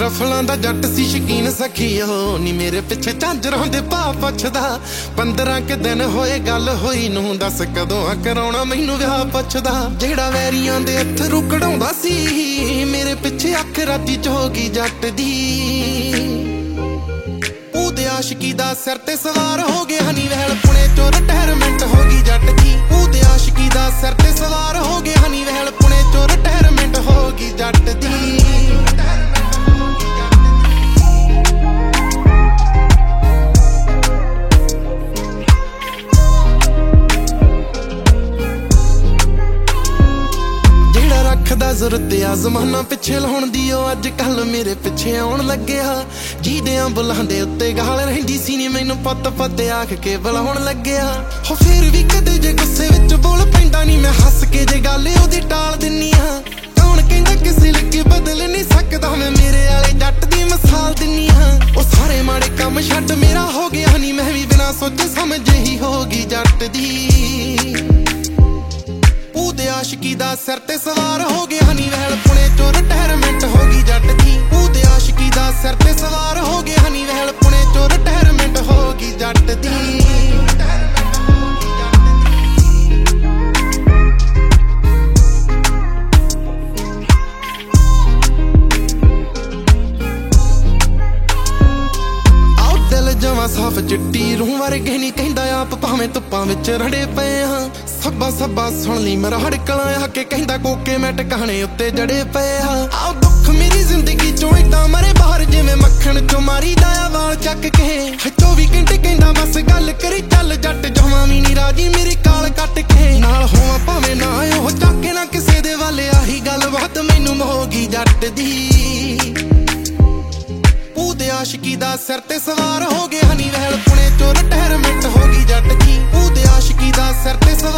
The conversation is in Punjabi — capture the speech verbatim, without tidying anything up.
ਰਫਲਾਂ ਦਾ ਜੱਟ ਸੀ ਸ਼ਕੀਨ ਸਖੀਓ ਨੀ ਮੇਰੇ ਪਿੱਛੇ ਝਾਂਜਰਾਂ ਦੇ ਭਾਅ ਪੁੱਛਦਾ। ਪੰਦਰਾਂ ਕੇ ਦਿਨ ਹੋਏ ਗੱਲ ਹੋਈ ਨੂੰ, ਦੱਸ ਕਦੋਂ ਆ ਕਰਾਉਣਾ ਮੈਨੂੰ ਵਿਆਹ ਪੁੱਛਦਾ। ਜਿਹੜਾ ਵੈਰੀਆਂ ਦੇ ਅਥਰੂ ਕਢਾਉਂਦਾ ਸੀ ਮੇਰੇ ਪਿੱਛੇ ਅੱਖ ਰਾਤੀ ਚ ਹੋ ਗਈ ਜੱਟ ਦੀ। ਉਹਦੇ ਆਸ਼ਕੀ ਦਾ ਸਿਰ ਤੇ ਸਵਾਰ ਹੋ ਗਿਆ ਹਨੀ ਵਹਿਲ ਪੁਣੇ ਚੋਂ ਰਿਟਾਇਰਮੈਂਟ ਹੋ ਗਈ ਜੱਟ ਦੀ। ਉਹਦੇ ਆਸ਼ਕੀ ਦਾ ਸਿਰ ਤੇ ਸਵਾਰ ਹੋ ਗਿਆ ਹਨੀ ਵਹਿਲ ਪੁਣੇ ਚੋਂ ਰਿਟਾਇਰਮੈਂਟ ਹੋ ਗਈ ਜੱਟ ਦੀ। ਰੱਖਦਾ ਜ਼ਰੂਰਤ ਆ ਜ਼ਮਾਨਾ ਪਿੱਛੇ ਲਾਉਣ ਦੀ, ਉਹ ਅੱਜ ਕੱਲ ਮੇਰੇ ਪਿੱਛੇ ਆਉਣ ਲੱਗਿਆ। ਜੀਦਿਆਂ ਬੁੱਲਾਂ ਦੇ ਉੱਤੇ ਗਾਲ ਰਹਿੰਦੀ ਸੀ ਨੀ ਮੈਨੂੰ ਪੁੱਤ ਪੁੱਤ ਆਖ ਕੇ ਬੁਲਾਉਣ ਲੱਗਿਆ। ਹੋ ਫੇਰ ਵੀ ਕਦੇ ਜੇ ਗੁੱਸੇ ਵਿੱਚ ਬੋਲ ਪੈਂਦਾ ਨੀ, ਮੈਂ ਹੱਸ ਕੇ ਜੇ ਗੱਲ ਉਹਦੀ ਟਾਲ ਦਿੰਨੀ ਆ। ਕੌਣ ਕਹਿੰਦਾ ਕਿਸੇ ਲੱਗੇ ਬਦਲ ਨਹੀਂ ਸਕਦਾ, ਮੈਂ ਮੇਰੇ ਵਾਲੇ ਜੱਟ ਦੀ ਮਿਸਾਲ ਦਿੰਨੀ ਆ। ਉਹ ਸਾਰੇ ਮਾੜੇ ਕੰਮ ਛੱਡ ਮੇਰਾ ਹੋ ਗਿਆ ਨੀ, ਮੈਂ ਵੀ ਬਿਨਾਂ ਸੋਚੇ ਸਮਝੇ ਹੀ ਹੋ ਗਈ ਜੱਟ ਦੀ। ਉਹਦੇ ਆਸ਼ਕੀ ਦਾ ਸਿਰ ਤੇ ਸਵਾਰ ਹੋ ਗਿਆ ਹਨੀ ਵਹਿਲ ਪੁਣੇ ਚੋਂ ਰਿਟਾਇਰਮੈਂਟ ਹੋ ਗਈ ਜੱਟ ਦੀ। ਉਹਦੇ ਆਸ਼ਕੀ ਦਾ ਸਿਰ ਤੇ ਸਵਾਰ ਹੋ ਗਿਆ ਹਨੀ ਵਹਿਲ ਪੁਣੇ ਚੋਂ ਰਿਟਾਇਰਮੈਂਟ ਹੋ ਗਈ ਜੱਟ ਦੀ। ਜਮਾਂ ਸਾਫ ਚਿੱਟੀ ਰੂਹ ਵਰਗੇ ਨੀ ਕਹਿੰਦਾ ਆਪ, ਭਾਵੇਂ ਧੁੱਪਾਂ ਵਿੱਚ ਰੜੇ ਪਏ ਹਾਂ। ਸੱਬਾ ਸੱਬਾ ਸੁਣ ਲਈ ਮੇਰਾ ਹੜਕਲਾਂ ਆ ਕੇ ਕਹਿੰਦਾ ਕੋਕੇ ਮੈਂ ਟਿਕਾਣੇ ਉੱਤੇ ਜੜੇ ਪਏ ਹਾਂ। ਆਹ ਦੁੱਖ ਮੇਰੀ ਜ਼ਿੰਦਗੀ ਚੋਂ ਏਦਾਂ ਮਰੇ ਬਾਹਰ ਜਿਵੇਂ ਮੱਖਣ ਚੋਂ ਮਾਰੀ ਦਾ ਆ ਵਾਲ ਚੱਕ ਕੇ। ਚੌਵੀ ਘੰਟੇ ਕਹਿੰਦਾ ਬਸ ਗੱਲ ਕਰੀ ਚੱਲ ਜੱਟ, ਜਮਾਂ ਵੀ ਨੀ ਰਾਜੀ ਮੇਰੀ ਕਾਲ ਕੱਟ ਕੇ। ਨਾਲ ਹੋਵਾਂ ਭਾਵੇਂ ਨਾ ਉਹ ਚੱਕੇ ਨਾ ਕਿਸੇ ਦੇ ਵੱਲ, ਆਹੀ ਗੱਲ ਬਾਤ ਮੈਨੂੰ ਹੋ ਗਈ ਜੱਟ ਦੀ। ਉਹਦੇ ਆਸ਼ਕੀ ਦਾ ਸਿਰ ਤੇ ਸਵਾਰ ਹੋ ਗਿਆ ਹਨੀ ਵਹਿਲ ਪੁਣੇ ਚੋਂ ਰਿਟਾਇਰਮੈਂਟ ਹੋ ਗਈ ਜੱਟ ਦੀ। ਉਹਦੇ ਆਸ਼ਕੀ ਦਾ ਸਿਰ ਤੇ ਸਵਾਰ